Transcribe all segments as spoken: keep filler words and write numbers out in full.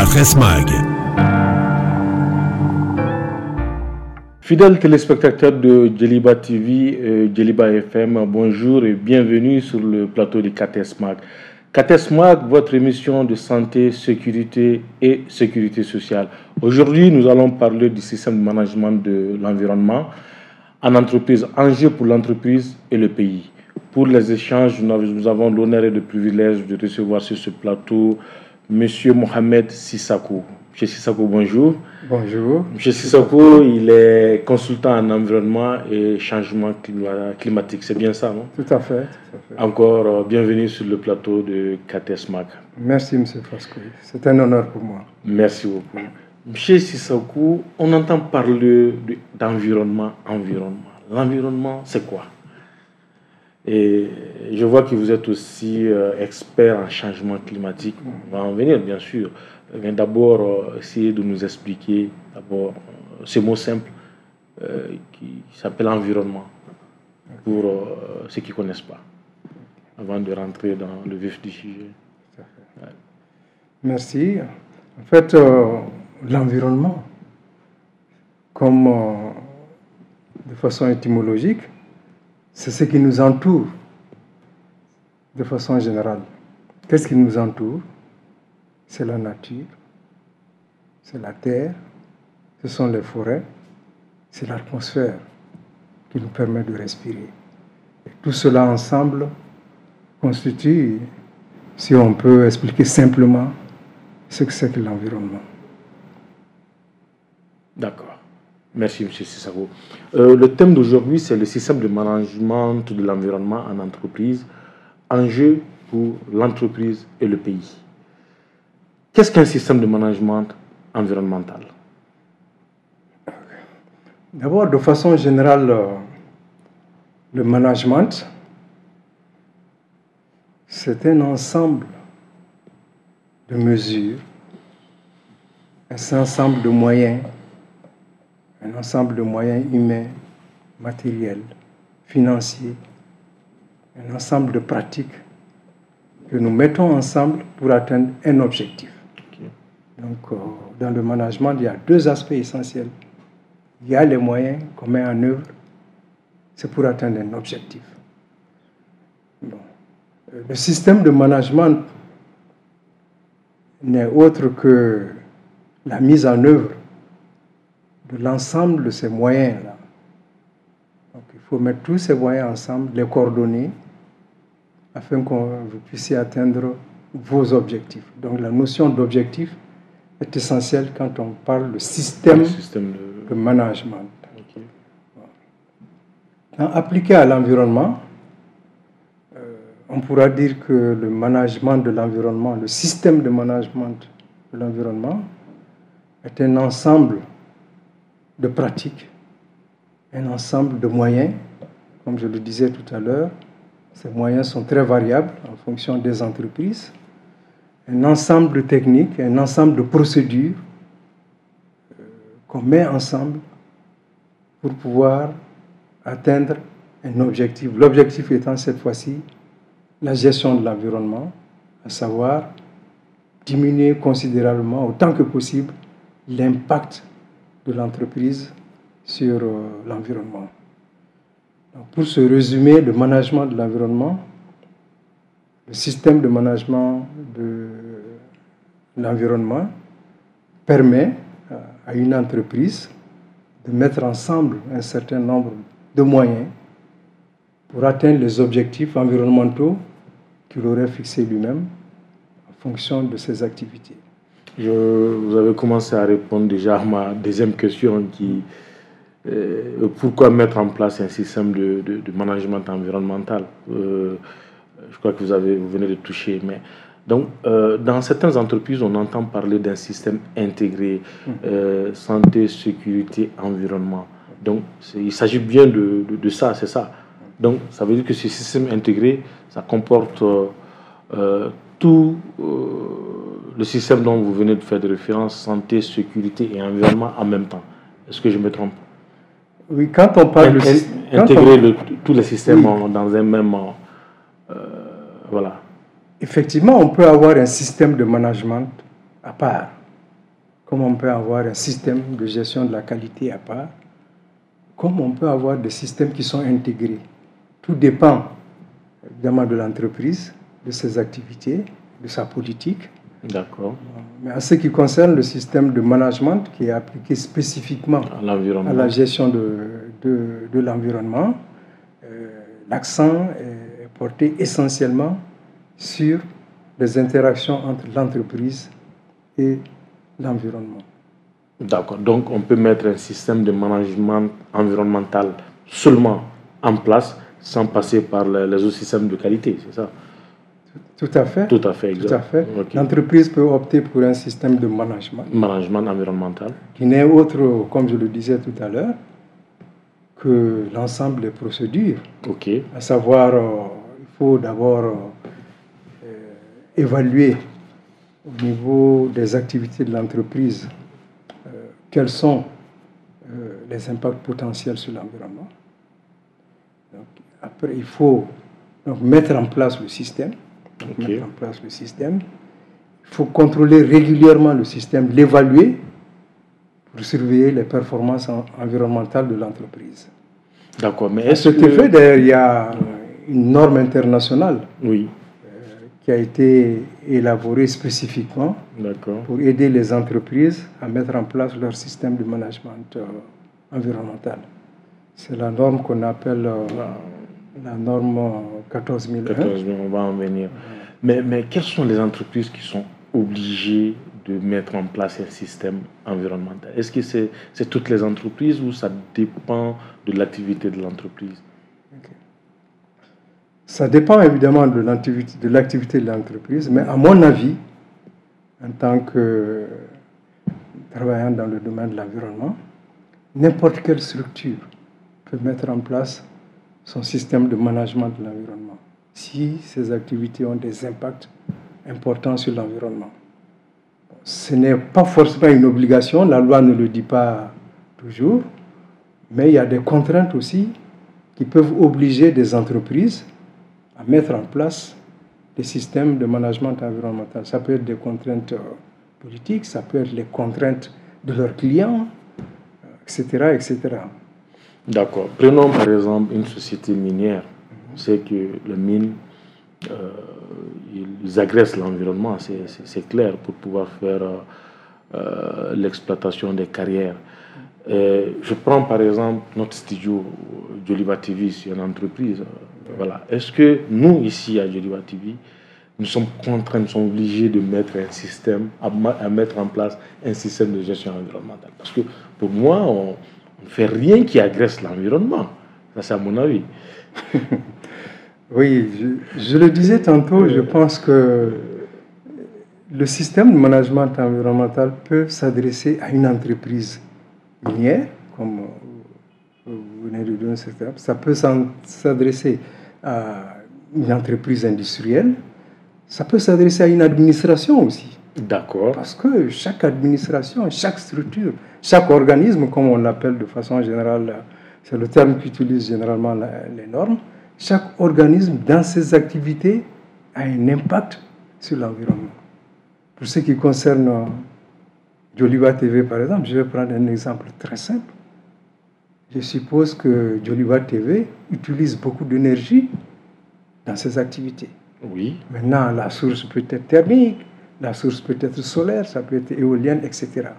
Cathresmag. Fidèles téléspectateurs de Djeliba T V, euh, Djeliba F M, bonjour et bienvenue sur le plateau de Cathesmag. Cathesmag, votre émission de santé, sécurité et sécurité sociale. Aujourd'hui, nous allons parler du système de management de l'environnement en entreprise, enjeux pour l'entreprise et le pays. Pour les échanges, nous avons l'honneur et le privilège de recevoir sur ce plateau M. Mohamed Sissako. M. Sissako, bonjour. Bonjour. M. Sissako, il est consultant en environnement et changement climatique. C'est bien ça, non? Tout à fait. Tout à fait. Encore euh, bienvenue sur le plateau de Cathesmag. Merci, M. Fascoui. C'est un honneur pour moi. Merci beaucoup. M. Sissako, on entend parler de, d'environnement, environnement. L'environnement, c'est quoi? Et je vois que vous êtes aussi euh, expert en changement climatique. On va en venir, bien sûr. Mais d'abord, euh, essayer de nous expliquer d'abord euh, ce mot simple euh, qui s'appelle environnement, pour euh, ceux qui ne connaissent pas, avant de rentrer dans le vif du sujet. Ouais. Merci. En fait, euh, l'environnement, comme euh, de façon étymologique, c'est ce qui nous entoure de façon générale. Qu'est-ce qui nous entoure? C'est la nature, c'est la terre, ce sont les forêts, c'est l'atmosphère qui nous permet de respirer. Et tout cela ensemble constitue, si on peut expliquer simplement, ce que c'est que l'environnement. D'accord. Merci, M. Sissako. Euh, le thème d'aujourd'hui, c'est le système de management de l'environnement en entreprise, enjeu pour l'entreprise et le pays. Qu'est-ce qu'un système de management environnemental? D'abord, de façon générale, le management, c'est un ensemble de mesures, un ensemble de moyens, un ensemble de moyens humains, matériels, financiers, un ensemble de pratiques que nous mettons ensemble pour atteindre un objectif. Okay. Donc, euh, dans le management, il y a deux aspects essentiels. Il y a les moyens qu'on met en œuvre, c'est pour atteindre un objectif. Bon. Le système de management n'est autre que la mise en œuvre de l'ensemble de ces moyens-là. Donc, il faut mettre tous ces moyens ensemble, les coordonner, afin que vous puissiez atteindre vos objectifs. Donc, la notion d'objectif est essentielle quand on parle de système, système de... de management. Okay. Bon. Appliqué à l'environnement, euh, on pourra dire que le management de l'environnement, le système de management de l'environnement est un ensemble de pratiques, un ensemble de moyens, comme je le disais tout à l'heure. Ces moyens sont très variables en fonction des entreprises, un ensemble de techniques, un ensemble de procédures euh, qu'on met ensemble pour pouvoir atteindre un objectif. L'objectif étant cette fois-ci la gestion de l'environnement, à savoir diminuer considérablement, autant que possible, l'impact de l'entreprise sur euh, l'environnement. Donc, pour ce résumé, le management de l'environnement, le système de management de l'environnement permet euh, à une entreprise de mettre ensemble un certain nombre de moyens pour atteindre les objectifs environnementaux qu'il aurait fixés lui-même en fonction de ses activités. Je, vous avez commencé à répondre déjà à ma deuxième question qui euh, pourquoi mettre en place un système de, de, de management environnemental. Euh, je crois que vous, avez, vous venez de toucher. Mais, donc, euh, dans certaines entreprises, on entend parler d'un système intégré, euh, santé, sécurité, environnement. Donc, il s'agit bien de, de, de ça, c'est ça. Donc, ça veut dire que ce système intégré, ça comporte euh, tout euh, le système dont vous venez de faire de référence, santé, sécurité et environnement en même temps. Est-ce que je me trompe? Oui, quand on parle de In, intégrer on... le, tous les systèmes oui. dans un même... Euh, voilà. Effectivement, on peut avoir un système de management à part. comme on peut avoir un système de gestion de la qualité à part, comme on peut avoir des systèmes qui sont intégrés. Tout dépend évidemment de l'entreprise, de ses activités, de sa politique. D'accord. Mais en ce qui concerne le système de management qui est appliqué spécifiquement à, à la gestion de, de, de l'environnement, euh, l'accent est porté essentiellement sur les interactions entre l'entreprise et l'environnement. D'accord. Donc, on peut mettre un système de management environnemental seulement en place sans passer par les autres systèmes de qualité, c'est ça? Tout à fait. Tout à fait, exact. Tout à fait. Okay. L'entreprise peut opter pour un système de management. Management environnemental. Qui n'est autre, comme je le disais tout à l'heure, que l'ensemble des procédures. Ok. À savoir, euh, il faut d'abord euh, évaluer au niveau des activités de l'entreprise euh, quels sont euh, les impacts potentiels sur l'environnement. Donc, après, il faut donc, mettre en place le système. Donc, okay. Mettre en place le système. Il faut contrôler régulièrement le système, l'évaluer pour surveiller les performances en, environnementales de l'entreprise. D'accord, mais est-ce que... Ce qui fait, d'ailleurs, il y a une norme internationale oui. euh, qui a été élaborée spécifiquement pour aider les entreprises à mettre en place leur système de management euh, environnemental. C'est la norme qu'on appelle... Euh, la norme quatorze mille un. quatorze mille, on va en venir. Mais, mais quelles sont les entreprises qui sont obligées de mettre en place un système environnemental? Est-ce que c'est, c'est toutes les entreprises ou ça dépend de l'activité de l'entreprise? Okay. Ça dépend évidemment de l'activité, de l'activité de l'entreprise, mais à mon avis, en tant que travaillant dans le domaine de l'environnement, n'importe quelle structure peut mettre en place son système de management de l'environnement, si ces activités ont des impacts importants sur l'environnement. Ce n'est pas forcément une obligation, la loi ne le dit pas toujours, mais il y a des contraintes aussi qui peuvent obliger des entreprises à mettre en place des systèmes de management environnemental. Ça peut être des contraintes politiques, ça peut être les contraintes de leurs clients, et cetera, et cetera. D'accord. Prenons par exemple une société minière. C'est que les mines, euh, ils agressent l'environnement, c'est, c'est, c'est clair, pour pouvoir faire euh, l'exploitation des carrières. Et je prends par exemple notre studio Joliba T V, c'est une entreprise. Voilà. Est-ce que nous, ici à Joliba T V, nous sommes contraints, nous sommes obligés de mettre un système, à, à mettre en place un système de gestion environnementale? Parce que pour moi, on On ne fait rien qui agresse l'environnement. Ça, c'est à mon avis. Oui, je, je le disais tantôt, je pense que le système de management environnemental peut s'adresser à une entreprise minière, comme vous venez de donner cette étape. Ça peut s'adresser à une entreprise industrielle. Ça peut s'adresser à une administration aussi. D'accord. Parce que chaque administration, chaque structure, chaque organisme, comme on l'appelle de façon générale, c'est le terme qu'utilisent généralement les normes, chaque organisme dans ses activités a un impact sur l'environnement. Pour ce qui concerne Joliba T V, par exemple, je vais prendre un exemple très simple. Je suppose que Joliba T V utilise beaucoup d'énergie dans ses activités. Oui. Maintenant, la source peut être thermique, la source peut être solaire, ça peut être éolienne, et cetera.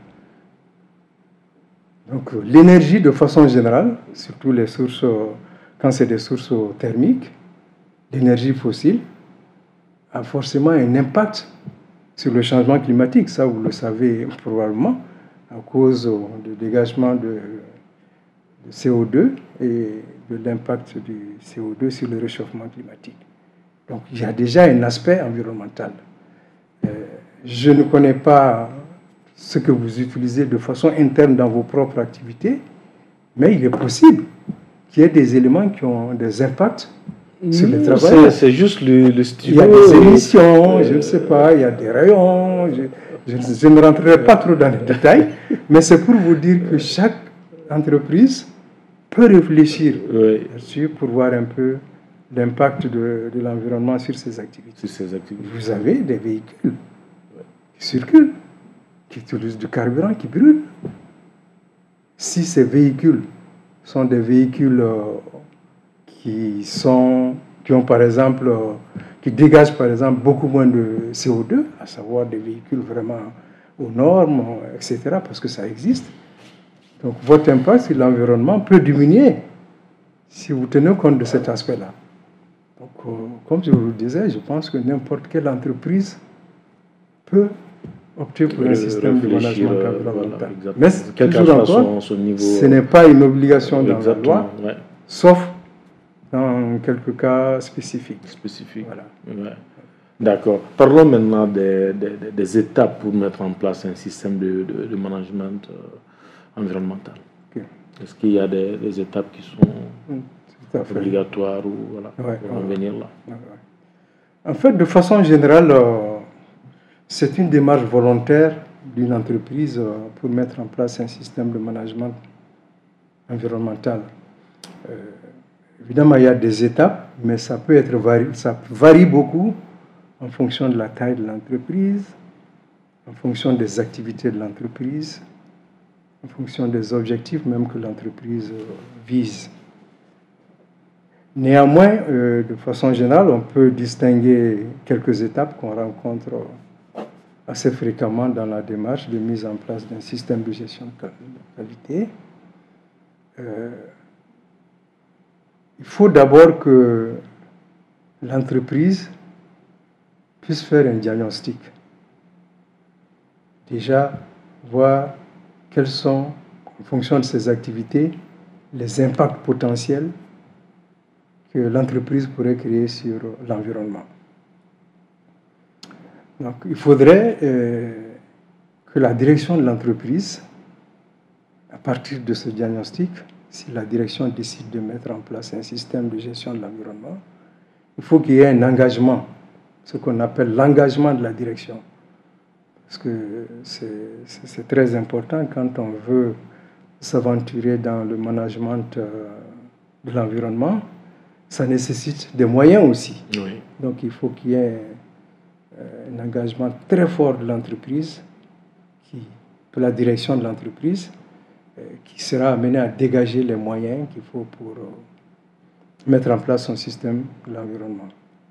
Donc l'énergie de façon générale, surtout les sources, quand c'est des sources thermiques, l'énergie fossile a forcément un impact sur le changement climatique. Ça, vous le savez probablement, à cause du dégagement de, de C O deux et de l'impact du C O deux sur le réchauffement climatique. Donc il y a déjà un aspect environnemental. Euh, je ne connais pas ce que vous utilisez de façon interne dans vos propres activités, mais il est possible qu'il y ait des éléments qui ont des impacts sur les travailleurs. C'est, c'est juste le, le stylo. Il y a des émissions, euh, je ne sais pas, il y a des rayons. Je, je, je ne rentrerai pas trop dans les détails, mais c'est pour vous dire que chaque entreprise peut réfléchir oui. là-dessus pour voir un peu l'impact de, de l'environnement sur ses activités. Sur ses activités. Vous avez des véhicules qui circulent. qui utilisent du carburant qui brûle. Si ces véhicules sont des véhicules euh, qui, sont, qui ont par exemple, euh, qui dégagent par exemple beaucoup moins de C O deux, à savoir des véhicules vraiment aux normes, et cetera, parce que ça existe. Donc votre impact sur l'environnement peut diminuer si vous tenez compte de cet aspect-là. Donc, euh, comme je vous le disais, je pense que n'importe quelle entreprise peut opter pour un système de management environnemental. Voilà, mais toujours encore, son, son niveau, ce n'est pas une obligation dans la loi, ouais. Sauf dans quelques cas spécifiques. Spécifiques. Voilà. Ouais. D'accord. Parlons maintenant des, des, des étapes pour mettre en place un système de, de, de management euh, environnemental. Okay. Est-ce qu'il y a des, des étapes qui sont mmh, obligatoires ou voilà, ouais, pour en ouais, venir là ouais, ouais. En fait, de façon générale, euh, c'est une démarche volontaire d'une entreprise euh, pour mettre en place un système de management environnemental. Euh, évidemment, il y a des étapes, mais ça peut être vari, ça varie beaucoup en fonction de la taille de l'entreprise, en fonction des activités de l'entreprise, en fonction des objectifs même que l'entreprise euh, vise. Néanmoins, euh, de façon générale, on peut distinguer quelques étapes qu'on rencontre assez fréquemment dans la démarche de mise en place d'un système de gestion de qualité. Euh, il faut d'abord que l'entreprise puisse faire un diagnostic. Déjà, voir quels sont, en fonction de ses activités, les impacts potentiels que l'entreprise pourrait créer sur l'environnement. Donc, il faudrait euh, que la direction de l'entreprise, à partir de ce diagnostic, si la direction décide de mettre en place un système de gestion de l'environnement, il faut qu'il y ait un engagement, ce qu'on appelle l'engagement de la direction. Parce que c'est très important quand on veut s'aventurer dans le management de l'environnement, ça nécessite des moyens aussi. Oui. Donc il faut qu'il y ait un engagement très fort de l'entreprise, de la direction de l'entreprise, qui sera amené à dégager les moyens qu'il faut pour mettre en place son système de l'environnement.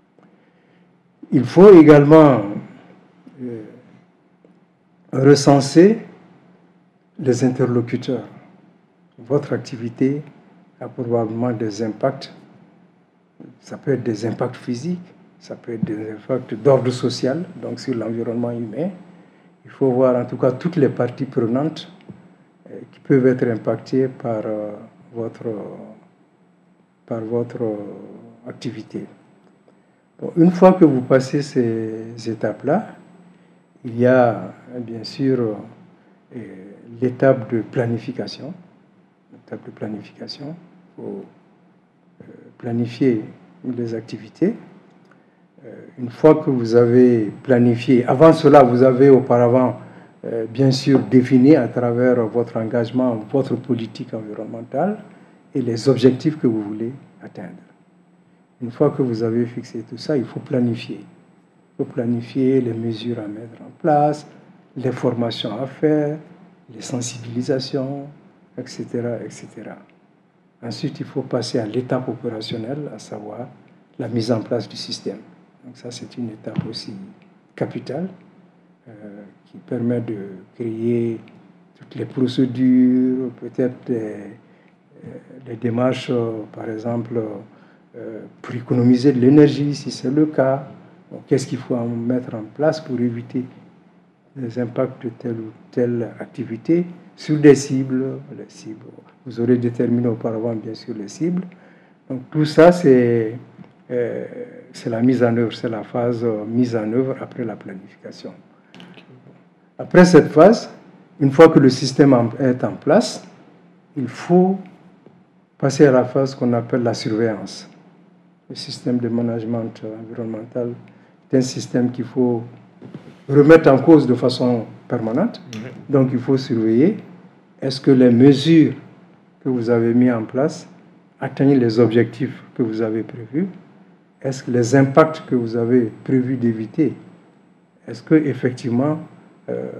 Il faut également euh, recenser les interlocuteurs. Votre activité a probablement des impacts. Ça peut être des impacts physiques, ça peut être des impacts d'ordre social, donc sur l'environnement humain. Il faut voir en tout cas toutes les parties prenantes euh, qui peuvent être impactées par euh, votre, par votre euh, activité. Bon, une fois que vous passez ces étapes-là, il y a bien sûr euh, l'étape de planification. L'étape de planification, il faut euh, planifier les activités. Euh, une fois que vous avez planifié, avant cela, vous avez auparavant euh, bien sûr défini à travers votre engagement, votre politique environnementale et les objectifs que vous voulez atteindre. Une fois que vous avez fixé tout ça, il faut planifier. Il faut planifier les mesures à mettre en place, les formations à faire, les sensibilisations, et cetera, et cetera. Ensuite, il faut passer à l'étape opérationnelle, à savoir la mise en place du système. Donc ça, c'est une étape aussi capitale euh, qui permet de créer toutes les procédures, peut-être des, des démarches, euh, par exemple, euh, pour économiser de l'énergie, si c'est le cas. Qu'est-ce qu'il faut mettre en place pour éviter les impacts de telle ou telle activité sur des cibles, les cibles. Vous aurez déterminé auparavant, bien sûr, les cibles. Donc, tout ça, c'est euh, la mise en œuvre, c'est la phase euh, mise en œuvre après la planification. Après cette phase, une fois que le système est en place, il faut passer à la phase qu'on appelle la surveillance. Le système de management environnemental est un système qu'il faut remettre en cause de façon permanente. Donc, il faut surveiller. Est-ce que les mesures que vous avez mises en place atteignent les objectifs que vous avez prévus? Est-ce que les impacts que vous avez prévu d'éviter, est-ce qu'effectivement, euh,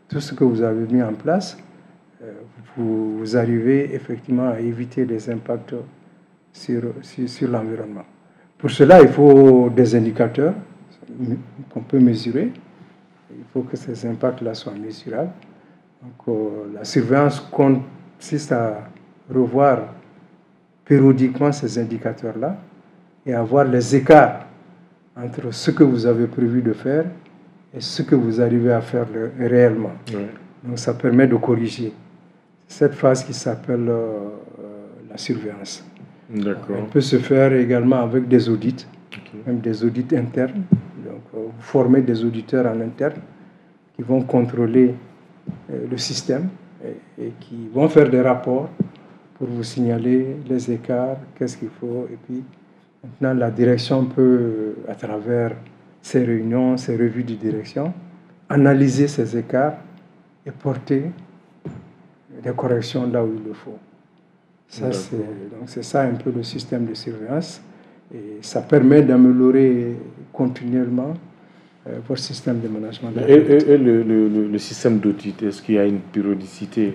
tout ce que vous avez mis en place, euh, vous, vous arrivez effectivement à éviter des impacts sur, sur, sur l'environnement. Pour cela, il faut des indicateurs qu'on peut mesurer. Il faut que ces impacts-là soient mesurables. Donc, euh, la surveillance consiste à revoir périodiquement ces indicateurs-là et à voir les écarts entre ce que vous avez prévu de faire et ce que vous arrivez à faire le, réellement. Oui. Donc ça permet de corriger. Cette phase qui s'appelle euh, la surveillance. D'accord. Elle peut se faire également avec des audits, okay. Même des audits internes. Donc euh, vous formez des auditeurs en interne qui vont contrôler euh, le système et, et qui vont faire des rapports pour vous signaler les écarts, qu'est-ce qu'il faut. Et puis maintenant la direction peut, à travers ces réunions, ces revues de direction, analyser ces écarts et porter des corrections là où il le faut. Ça, c'est, donc c'est ça un peu le système de surveillance. Et ça permet d'améliorer continuellement euh, votre système de management. Et, et, et le, le, le système d'audit, est-ce qu'il y a une périodicité?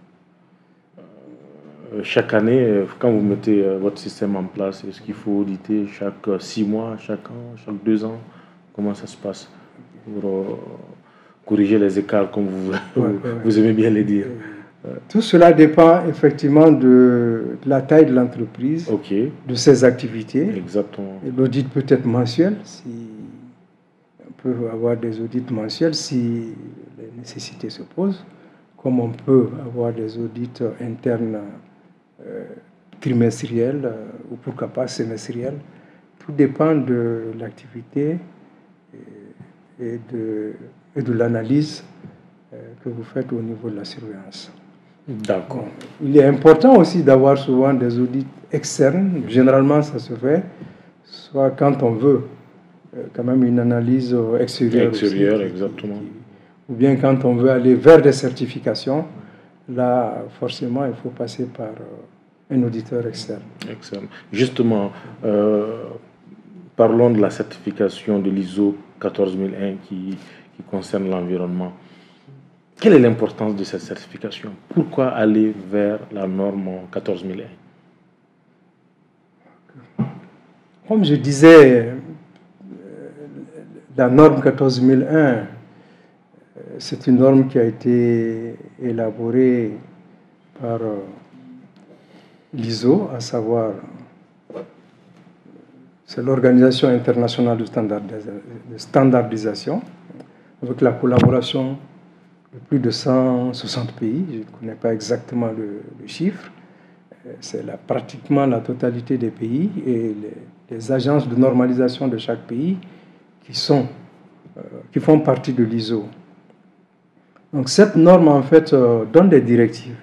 euh, Chaque année, quand vous mettez euh, votre système en place, est-ce qu'il faut auditer chaque six mois, chaque an, chaque deux ans? Comment ça se passe pour euh, corriger les écarts, comme vous, ouais, vous, ouais, vous aimez bien les dire? Tout cela dépend effectivement de, de la taille de l'entreprise, okay. De ses activités. Exactement. L'audit peut être mensuel, si on peut avoir des audits mensuels si les nécessités se posent, comme on peut avoir des audits internes euh, trimestriels euh, ou pourquoi pas semestriels. Tout dépend de l'activité et, et de, et de l'analyse euh, que vous faites au niveau de la surveillance. D'accord. Bon, il est important aussi d'avoir souvent des audits externes. Généralement, ça se fait soit quand on veut euh, quand même une analyse extérieure. Extérieure, aussi, exactement. Qui, ou bien quand on veut aller vers des certifications, là, forcément, il faut passer par euh, un auditeur externe. Excellent. Justement, euh, parlons de la certification de l'I S O quatorze mille un qui, qui concerne l'environnement. Quelle est l'importance de cette certification? Pourquoi aller vers la norme quatorze mille un? Comme je disais, la norme quatorze mille un, c'est une norme qui a été élaborée par l'I S O, à savoir, c'est l'Organisation internationale de standardisation, avec la collaboration de plus de cent soixante pays. Je ne connais pas exactement le, le chiffre. C'est la, pratiquement la totalité des pays et les, les agences de normalisation de chaque pays qui, sont, euh, qui font partie de l'I S O. Donc cette norme, en fait, euh, donne des directives,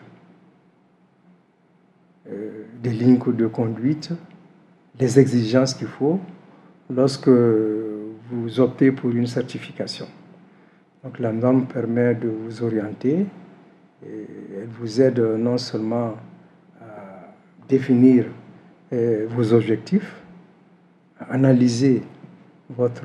euh, des lignes de conduite, des exigences qu'il faut lorsque vous optez pour une certification. Donc la norme permet de vous orienter et elle vous aide non seulement à définir euh, vos objectifs, à analyser votre,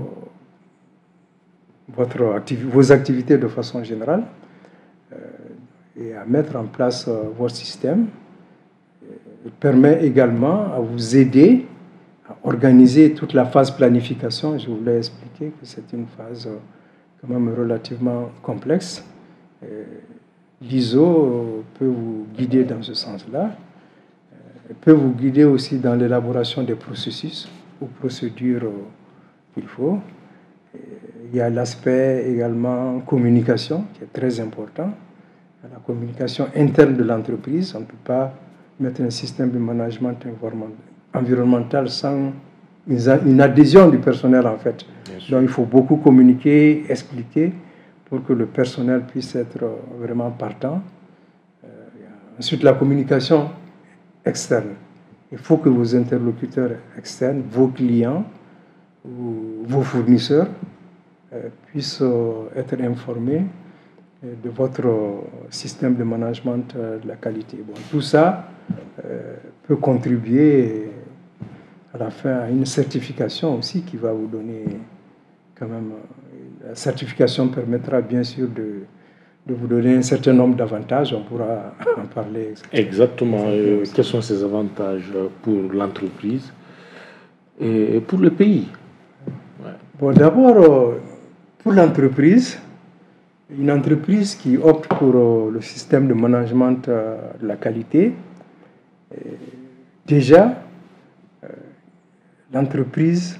votre activ vos activités de façon générale euh, et à mettre en place euh, votre système. Elle permet également à vous aider à organiser toute la phase planification. Je voulais expliquer que c'est une phase euh, quand même relativement complexe. L'I S O peut vous guider dans ce sens-là. Elle peut vous guider aussi dans l'élaboration des processus ou procédures qu'il faut. Il y a l'aspect également communication qui est très important. La communication interne de l'entreprise. On ne peut pas mettre un système de management environnemental sans une adhésion du personnel, en fait. Donc il faut beaucoup communiquer, expliquer pour que le personnel puisse être vraiment partant. Euh, ensuite, la communication externe. Il faut que vos interlocuteurs externes, vos clients ou vos fournisseurs euh, puissent euh, être informés de votre système de management de la qualité. Bon, tout ça euh, peut contribuer à la fin à une certification aussi qui va vous donner quand même. La certification permettra bien sûr de, de vous donner un certain nombre d'avantages, on pourra en parler. Exactement. Euh, quels sont ces avantages pour l'entreprise et pour le pays? Ouais. Bon, d'abord, euh, pour l'entreprise, une entreprise qui opte pour euh, le système de management euh, de la qualité, euh, déjà, euh, l'entreprise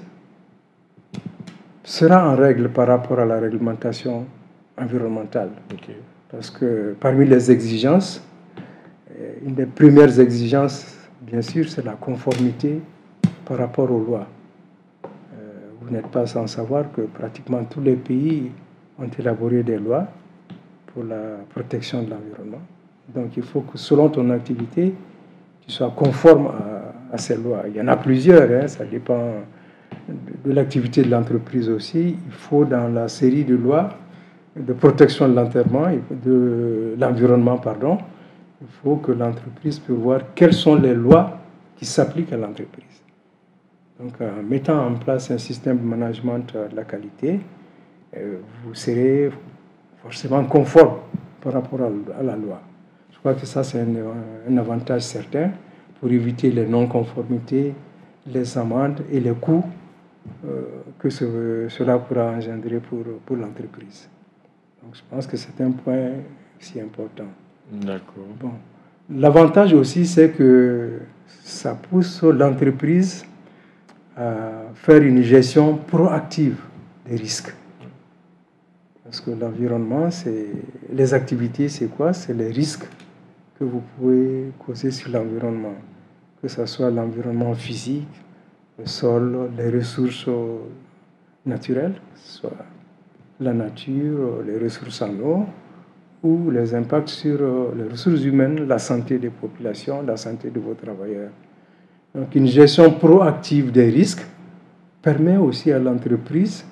sera en règle par rapport à la réglementation environnementale. Okay. Parce que parmi les exigences, une des premières exigences, bien sûr, c'est la conformité par rapport aux lois. Euh, vous n'êtes pas sans savoir que pratiquement tous les pays ont élaboré des lois pour la protection de l'environnement. Donc il faut que selon ton activité, tu sois conforme à, à ces lois. Il y en a plusieurs, hein, ça dépend de, de l'activité de l'entreprise aussi. Il faut dans la série de lois de protection de l'environnement, de l'environnement, pardon, il faut que l'entreprise puisse voir quelles sont les lois qui s'appliquent à l'entreprise. Donc, en mettant en place un système de management de la qualité, vous serez forcément conforme par rapport à la loi. Je crois que ça, c'est un, un avantage certain pour éviter les non-conformités, les amendes et les coûts euh, que ce, cela pourra engendrer pour, pour l'entreprise. Donc, je pense que c'est un point si important. D'accord. Bon. L'avantage aussi, c'est que ça pousse l'entreprise à faire une gestion proactive des risques. Parce que l'environnement, c'est les activités, c'est quoi? C'est les risques que vous pouvez causer sur l'environnement. Que ce soit l'environnement physique, le sol, les ressources naturelles, soit la nature, les ressources en eau, ou les impacts sur les ressources humaines, la santé des populations, la santé de vos travailleurs. Donc une gestion proactive des risques permet aussi à l'entreprise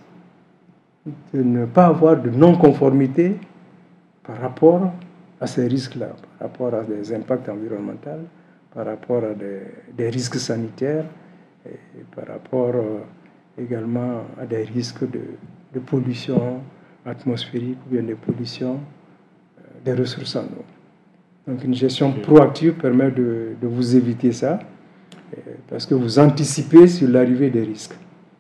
de ne pas avoir de non-conformité par rapport à ces risques-là, par rapport à des impacts environnementaux, par rapport à des, des risques sanitaires, et par rapport également à des risques de, de pollution atmosphérique ou bien de pollution des ressources en eau. Donc une gestion proactive permet de, de vous éviter ça, parce que vous anticipez sur l'arrivée des risques.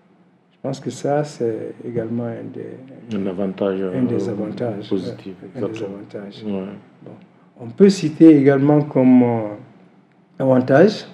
Je pense que ça, c'est également un des, un avantage, un des avantages positifs. Un des avantages. Ouais. Bon. On peut citer également comme euh, avantage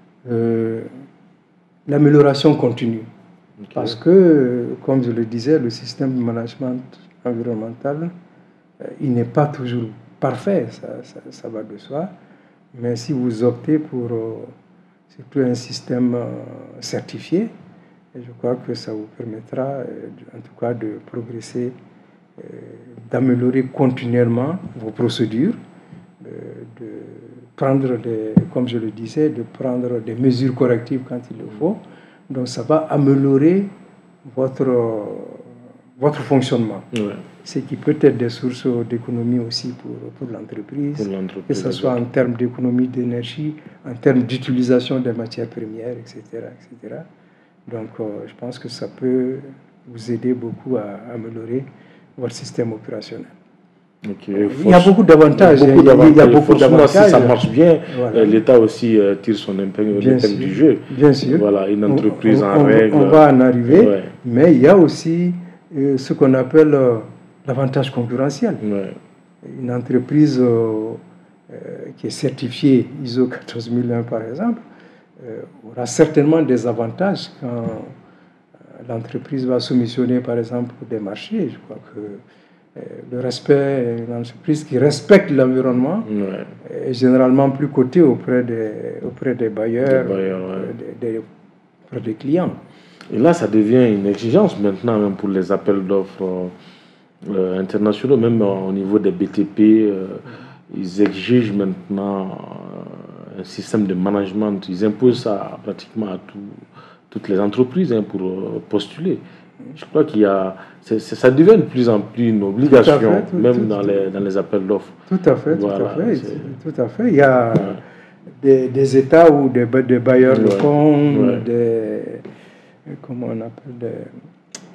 euh, l'amélioration continue. Okay. Parce que, comme je le disais, le système de management environnemental, euh, il n'est pas toujours parfait, ça, ça, ça va de soi. Mais si vous optez pour euh, surtout un système euh, certifié, et je crois que ça vous permettra, euh, en tout cas, de progresser, euh, d'améliorer continuellement vos procédures, de, de prendre, des, comme je le disais, de prendre des mesures correctives quand il le faut. Donc, ça va améliorer votre, euh, votre fonctionnement. Ouais. Ce qui peut être des sources d'économie aussi pour, pour l'entreprise, que ce soit en termes d'économie d'énergie, en termes d'utilisation des matières premières, et cetera, et cetera. Donc, euh, je pense que ça peut vous aider beaucoup à améliorer votre système opérationnel. Okay. Il y a beaucoup d'avantages. Il y a beaucoup d'avantages. Il y a beaucoup d'avantages. Si ça marche bien, voilà. l'État aussi euh, tire son épingle du jeu. Bien sûr. Voilà, une entreprise on, on, en règle. On va en arriver, ouais. Mais il y a aussi euh, ce qu'on appelle euh, l'avantage concurrentiel. Ouais. Une entreprise euh, euh, qui est certifiée I S O quatorze mille un, par exemple, euh, aura certainement des avantages quand euh, l'entreprise va soumissionner, par exemple, pour des marchés. Je crois que euh, le respect, une entreprise qui respecte l'environnement ouais. est généralement plus cotée auprès des, auprès des bailleurs, des bailleurs ouais. des, des, auprès des clients. Et là, ça devient une exigence maintenant, même pour les appels d'offres euh, internationaux, même au niveau des B T P, euh, ils exigent maintenant euh, un système de management. Ils imposent ça pratiquement à tout, toutes les entreprises hein, pour euh, postuler. Je crois qu'il y a, c'est, c'est, ça devient de plus en plus une obligation, tout fait, tout, même tout, dans, tout, les, dans les appels d'offres. Tout à fait, voilà, tout à fait, c'est... tout à fait. Il y a ouais. des, des États où des, des bailleurs ouais. de fonds, ouais. des, comment on appelle, des,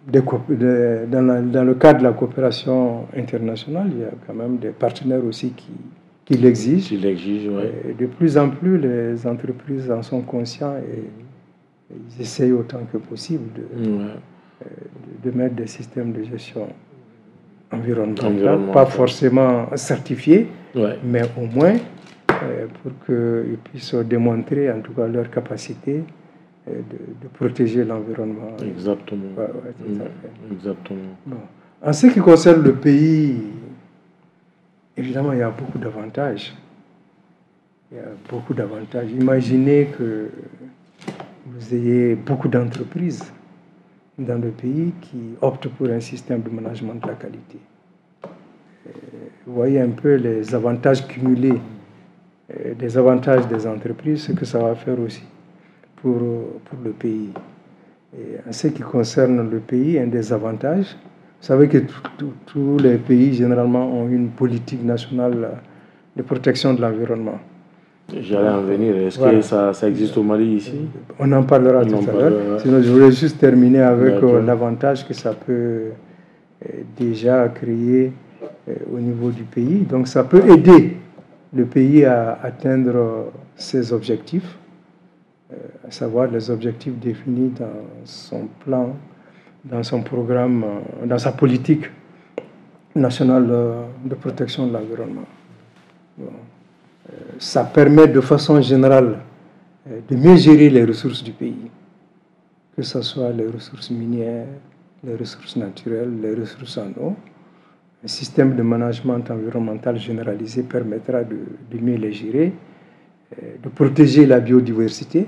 des, de, dans, la, dans le cadre de la coopération internationale, il y a quand même des partenaires aussi qui, qui l'exigent. Qui l'exigent, ouais. Et de plus en plus, les entreprises en sont conscients et ils essayent autant que possible de, ouais. de, de mettre des systèmes de gestion environnementale, pas forcément certifiés, ouais. mais au moins euh, pour qu'ils puissent démontrer en tout cas leur capacité de, de protéger l'environnement. Exactement. Ouais, ouais, tout mmh. à fait. Exactement. Bon. En ce qui concerne le pays, évidemment, il y a beaucoup d'avantages. Il y a beaucoup d'avantages. Imaginez que vous ayez beaucoup d'entreprises dans le pays qui optent pour un système de management de la qualité. Et vous voyez un peu les avantages cumulés des avantages des entreprises, ce que ça va faire aussi pour, pour le pays. Et en ce qui concerne le pays, un des avantages, vous savez que tous les pays généralement ont une politique nationale de protection de l'environnement. J'allais en venir. Est-ce voilà. que ça, ça existe au Mali ici? On en parlera On tout à l'heure. Sinon, je voulais juste terminer avec euh, l'avantage que ça peut euh, déjà créer euh, au niveau du pays. Donc, ça peut aider le pays à atteindre ses objectifs, euh, à savoir les objectifs définis dans son plan, dans son programme, euh, dans sa politique nationale euh, de protection de l'environnement. Bon. Euh, ça permet de façon générale euh, de mieux gérer les ressources du pays, que ce soit les ressources minières, les ressources naturelles, les ressources en eau. Un système de management environnemental généralisé permettra de, de mieux les gérer, de protéger la biodiversité.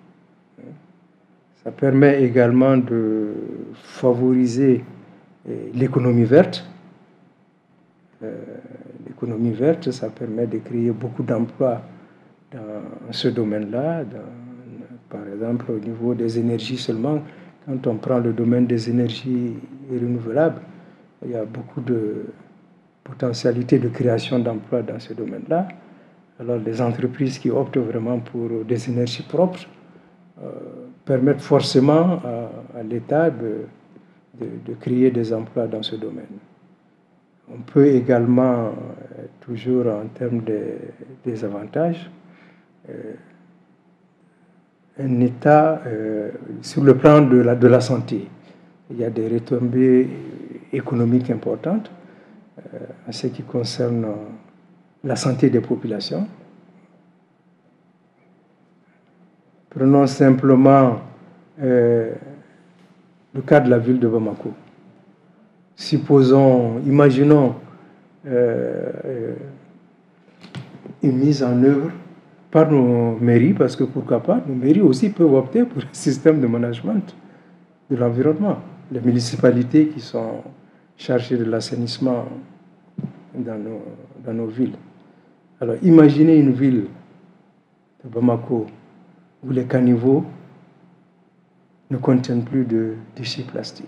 Ça permet également de favoriser l'économie verte. L'économie verte, ça permet de créer beaucoup d'emplois dans ce domaine-là. Par exemple, au niveau des énergies seulement, quand on prend le domaine des énergies renouvelables, il y a beaucoup de potentialité de création d'emplois dans ce domaine-là. Alors, les entreprises qui optent vraiment pour des énergies propres euh, permettent forcément à, à l'État de, de, de créer des emplois dans ce domaine. On peut également, euh, toujours en termes de, des avantages, euh, un État euh, sur le plan de la, de la santé. Il y a des retombées économiques importantes euh, en ce qui concerne euh, la santé des populations. Prenons simplement euh, le cas de la ville de Bamako. Supposons, imaginons euh, euh, une mise en œuvre par nos mairies, parce que pourquoi pas, nos mairies aussi peuvent opter pour un système de management de l'environnement. Les municipalités qui sont chargées de l'assainissement dans nos, dans nos villes. Alors, imaginez une ville de Bamako où les caniveaux ne contiennent plus de déchets plastiques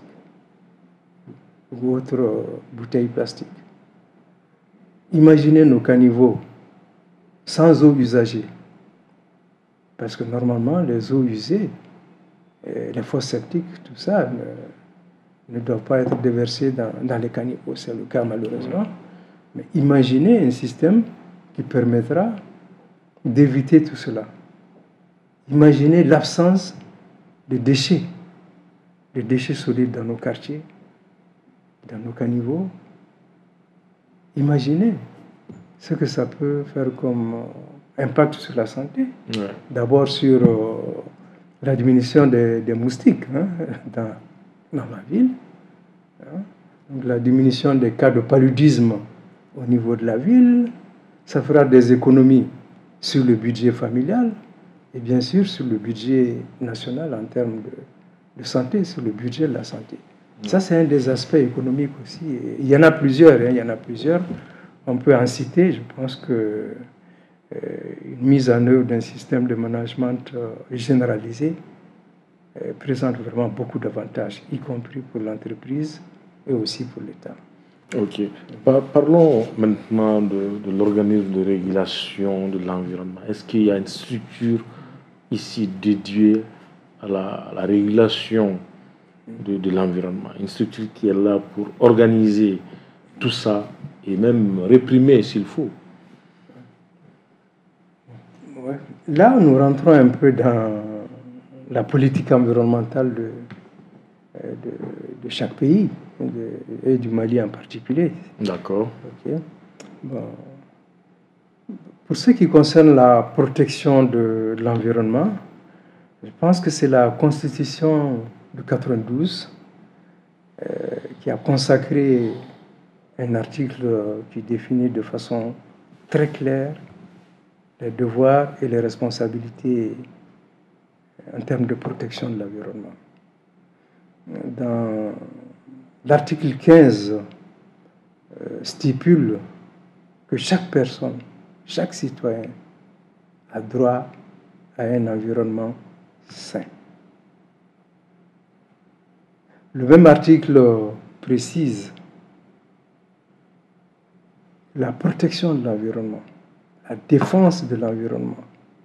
ou autres euh, bouteilles plastiques. Imaginez nos caniveaux sans eau usagée. Parce que normalement, les eaux usées, les fosses septiques, tout ça, ne, ne doivent pas être déversées dans, dans les caniveaux. C'est le cas malheureusement. Mais imaginez un système qui permettra d'éviter tout cela. Imaginez l'absence de déchets, de déchets solides dans nos quartiers, dans nos caniveaux. Imaginez ce que ça peut faire comme impact sur la santé. Ouais. D'abord sur euh, la diminution des, des moustiques hein, dans, dans la ville. Hein. Donc, la diminution des cas de paludisme au niveau de la ville. Ça fera des économies sur le budget familial et bien sûr sur le budget national en termes de, de santé, sur le budget de la santé. Ouais. Ça, c'est un des aspects économiques aussi. Et il y en a plusieurs, hein, il y en a plusieurs. On peut en citer, je pense que euh, une mise en œuvre d'un système de management euh, généralisé euh, présente vraiment beaucoup d'avantages, y compris pour l'entreprise et aussi pour l'État. Ok. Par- parlons maintenant de, de l'organisme de régulation de l'environnement. Est-ce qu'il y a une structure ici dédiée à la, à la régulation de, de l'environnement. Une structure qui est là pour organiser tout ça et même réprimer s'il faut. Ouais. Là, nous rentrons un peu dans la politique environnementale de, de, de chaque pays, de, et du Mali en particulier. D'accord. Okay. Bon. Pour ce qui concerne la protection de l'environnement, je pense que c'est la Constitution de quatre-vingt-douze euh, qui a consacré un article qui définit de façon très claire les devoirs et les responsabilités en termes de protection de l'environnement. Dans l'article quinze euh, stipule que chaque personne, chaque citoyen a droit à un environnement sain. Le même article précise la protection de l'environnement, la défense de l'environnement,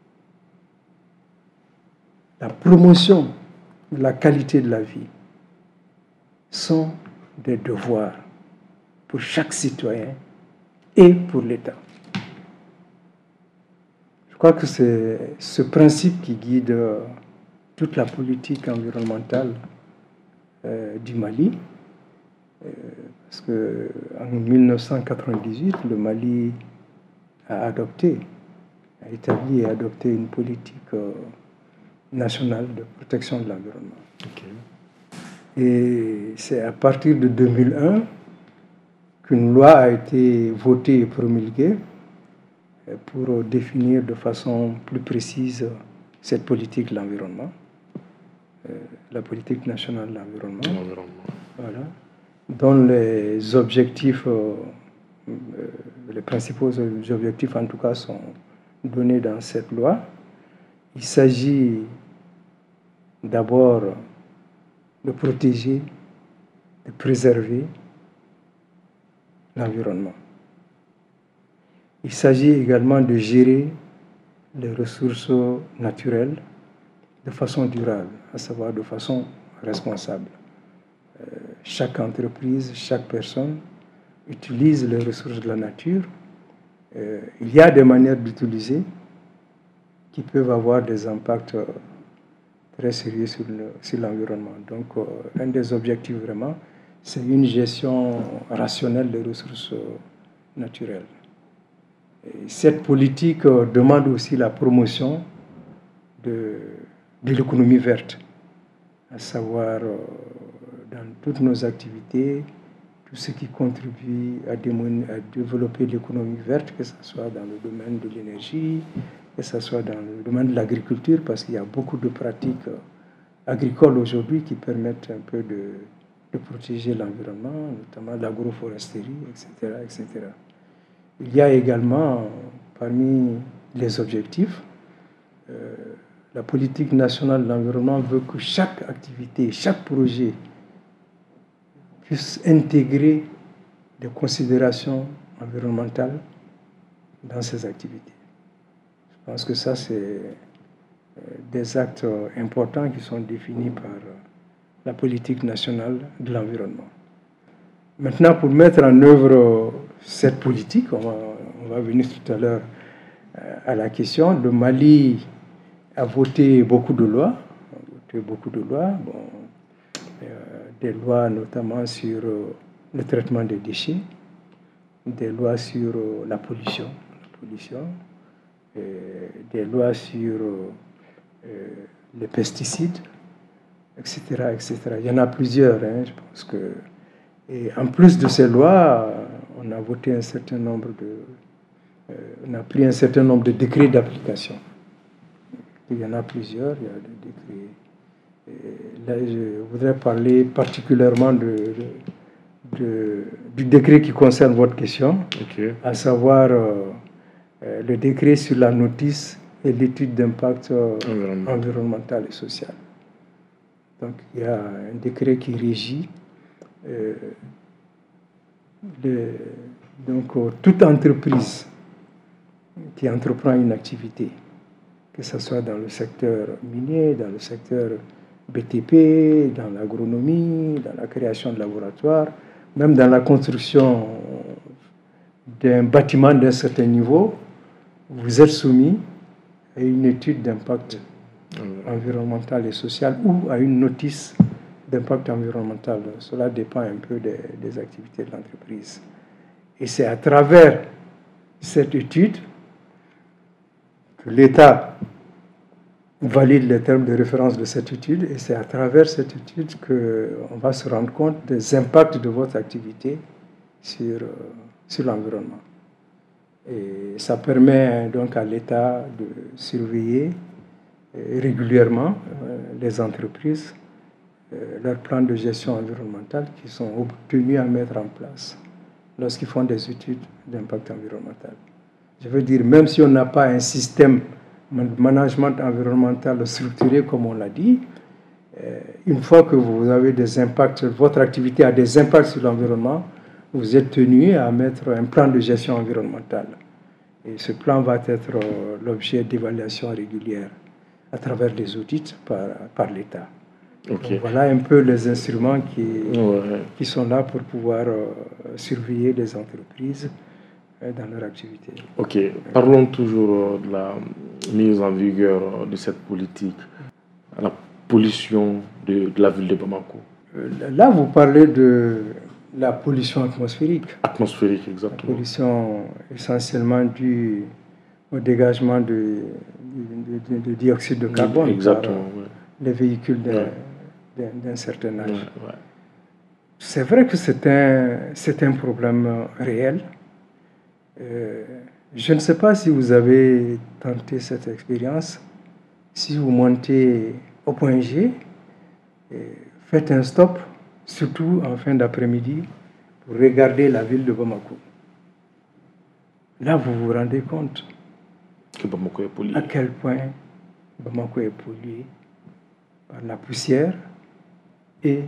la promotion de la qualité de la vie sont des devoirs pour chaque citoyen et pour l'État. Je crois que c'est ce principe qui guide toute la politique environnementale euh, du Mali, euh, parce qu'en mille neuf cent quatre-vingt-dix-huit, le Mali a adopté, a établi et adopté une politique euh, nationale de protection de l'environnement. Okay. Et c'est à partir de deux mille un qu'une loi a été votée et promulguée pour définir de façon plus précise cette politique de l'environnement, euh, la politique nationale de l'environnement, voilà, dont les objectifs, euh, euh, les principaux objectifs en tout cas sont donnés dans cette loi. Il s'agit d'abord de protéger, de préserver l'environnement. Il s'agit également de gérer les ressources naturelles de façon durable, à savoir de façon responsable. Euh, chaque entreprise, chaque personne utilise les ressources de la nature. Euh, il y a des manières d'utiliser qui peuvent avoir des impacts très sérieux sur, le, sur l'environnement. Donc, euh, un des objectifs vraiment, c'est une gestion rationnelle des ressources naturelles. Et cette politique euh, demande aussi la promotion de, de l'économie verte, à savoir euh, dans toutes nos activités, tout ce qui contribue à, démon- à développer l'économie verte, que ce soit dans le domaine de l'énergie, que ce soit dans le domaine de l'agriculture, parce qu'il y a beaucoup de pratiques euh, agricoles aujourd'hui qui permettent un peu de, de protéger l'environnement, notamment l'agroforesterie, et cetera, et cetera. Il y a également, parmi les objectifs, euh, la politique nationale de l'environnement veut que chaque activité, chaque projet puisse intégrer des considérations environnementales dans ses activités. Je pense que ça, c'est euh, des actes importants qui sont définis par euh, la politique nationale de l'environnement. Maintenant, pour mettre en œuvre cette politique, on va, on va venir tout à l'heure à la question. Le Mali a voté beaucoup de lois, a voté beaucoup de lois, bon, euh, des lois notamment sur euh, le traitement des déchets, des lois sur euh, la pollution, la pollution euh, des lois sur euh, les pesticides, et cetera, et cetera. Il y en a plusieurs, hein, je pense que. Et en plus de ces lois, on a voté un certain nombre de, euh, on a pris un certain nombre de décrets d'application. Il y en a plusieurs, il y a des décrets. Et là, je voudrais parler particulièrement de, de, de, du décret qui concerne votre question, okay. À savoir euh, euh, le décret sur la notice et l'étude d'impact euh, Environnement. environnemental et social. Donc, il y a un décret qui régit Euh, le, donc euh, toute entreprise qui entreprend une activité, que ce soit dans le secteur minier, dans le secteur B T P, dans l'agronomie, dans la création de laboratoires, même dans la construction d'un bâtiment d'un certain niveau, vous êtes soumis à une étude d'impact environnemental et social ou à une notice d'impact environnemental. Cela dépend un peu des, des activités de l'entreprise. Et c'est à travers cette étude que l'État valide les termes de référence de cette étude, et c'est à travers cette étude qu'on va se rendre compte des impacts de votre activité sur, euh, sur l'environnement. Et ça permet donc à l'État de surveiller euh, régulièrement euh, les entreprises, euh, leurs plans de gestion environnementale qui sont obtenus à mettre en place lorsqu'ils font des études d'impact environnemental. Je veux dire, même si on n'a pas un système de management environnemental structuré, comme on l'a dit, euh, une fois que vous avez des impacts, votre activité a des impacts sur l'environnement, vous êtes tenu à mettre un plan de gestion environnementale. Et ce plan va être euh, l'objet d'évaluation régulière à travers les audits par, par l'État. Okay. Donc, voilà un peu les instruments qui, ouais. qui sont là pour pouvoir euh, surveiller les entreprises euh, dans leur activité. Ok, parlons toujours de la mise en vigueur de cette politique, la pollution de, de la ville de Bamako. Là, vous parlez de la pollution atmosphérique. Atmosphérique, exactement. La pollution essentiellement due au dégagement de, de, de, de dioxyde de carbone exactement, par ouais. les véhicules d'un, ouais. d'un, d'un certain âge. Ouais, ouais. C'est vrai que c'est un, c'est un problème réel. Euh, je ne sais pas si vous avez tenté cette expérience. Si vous montez au point G, faites un stop, surtout en fin d'après-midi, pour regarder la ville de Bamako. Là, vous vous rendez compte que Bamako est pollué. À quel point Bamako est pollué par la poussière et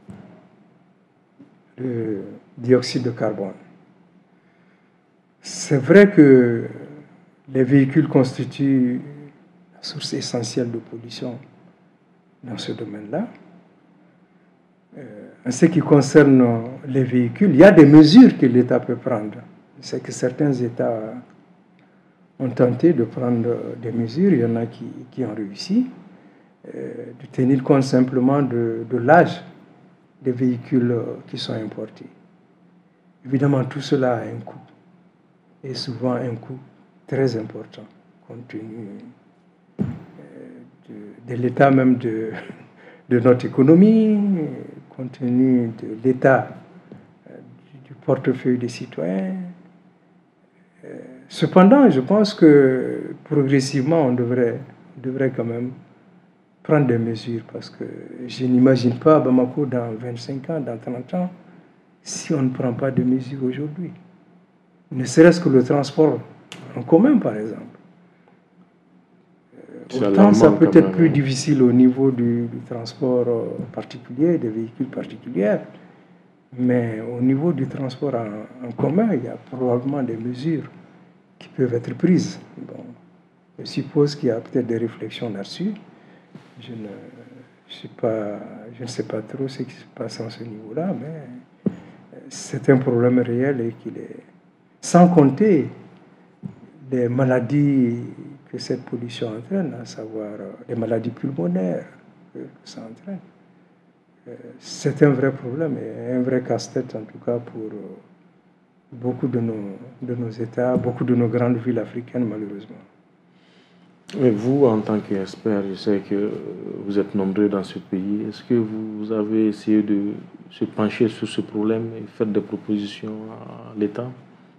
le dioxyde de carbone. C'est vrai que les véhicules constituent la source essentielle de pollution dans ce domaine-là. Euh, en ce qui concerne les véhicules, il y a des mesures que l'État peut prendre. C'est que certains États ont tenté de prendre des mesures, il y en a qui, qui ont réussi, euh, de tenir compte simplement de, de l'âge des véhicules qui sont importés. Évidemment, tout cela a un coût, et souvent un coût très important, compte tenu euh, de, de l'état même de, de notre économie, compte tenu de l'état euh, du, du portefeuille des citoyens. Euh, cependant, je pense que progressivement, on devrait, on devrait quand même prendre des mesures, parce que je n'imagine pas Bamako dans vingt-cinq ans, dans trente ans, si on ne prend pas de mesures aujourd'hui. Ne serait-ce que le transport en commun, par exemple. Euh, autant ça peut être plus difficile au niveau du, du transport particulier, des véhicules particuliers, mais au niveau du transport en, en commun, il y a probablement des mesures qui peuvent être prises. Bon, je suppose qu'il y a peut-être des réflexions là-dessus. Je ne, je, sais pas, je ne sais pas trop ce qui se passe à ce niveau-là, mais c'est un problème réel et qu'il est... Sans compter les maladies que cette pollution entraîne, à savoir les maladies pulmonaires que ça entraîne. C'est un vrai problème et un vrai casse-tête, en tout cas, pour beaucoup de nos, de nos États, beaucoup de nos grandes villes africaines, malheureusement. Mais vous, en tant qu'expert, je sais que vous êtes nombreux dans ce pays. Est-ce que vous avez essayé de se pencher sur ce problème et faire des propositions à l'État?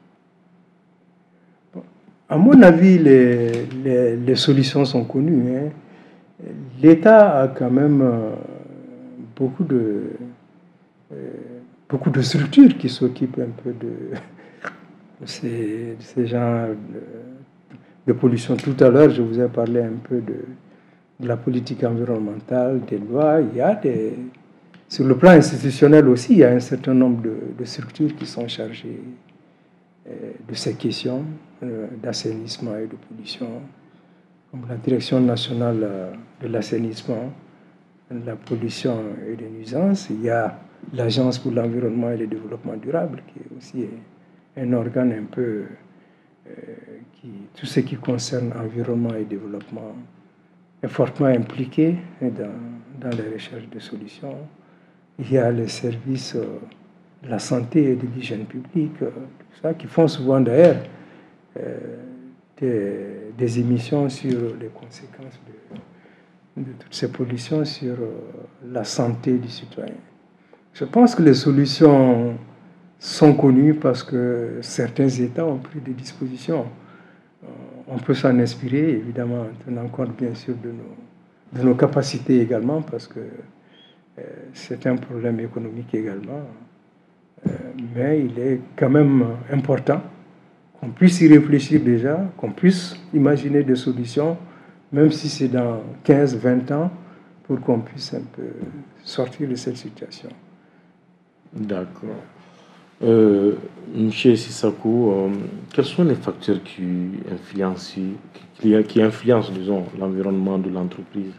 À mon avis, les, les, les solutions sont connues. Hein. L'État a quand même euh, beaucoup de, euh, beaucoup de structures qui s'occupent un peu de, de, ces, de ces genres de, de pollution. Tout à l'heure, je vous ai parlé un peu de, de la politique environnementale, des lois. Il y a des, sur le plan institutionnel aussi, il y a un certain nombre de, de structures qui sont chargées de ces questions d'assainissement et de pollution, comme la Direction nationale de l'assainissement, la pollution et les nuisances. Il y a l'Agence pour l'environnement et le développement durable, qui est aussi un organe un peu, euh, qui, tout ce qui concerne environnement et développement, est fortement impliqué dans, dans les recherches de solutions. Il y a les services euh, de la santé et de l'hygiène publique, euh, tout ça, qui font souvent d'ailleurs euh, des, des émissions sur les conséquences de, de toutes ces pollutions sur euh, la santé du citoyen. Je pense que les solutions sont connues parce que certains États ont pris des dispositions. On peut s'en inspirer, évidemment, en tenant compte bien sûr de nos, de nos capacités également, parce que euh, c'est un problème économique également. Euh, mais il est quand même important qu'on puisse y réfléchir déjà, qu'on puisse imaginer des solutions, même si c'est dans quinze, vingt ans, pour qu'on puisse un peu sortir de cette situation. D'accord. Euh, Monsieur Sissakou, euh, quels sont les facteurs qui influencent, qui, qui influencent disons, l'environnement de l'entreprise?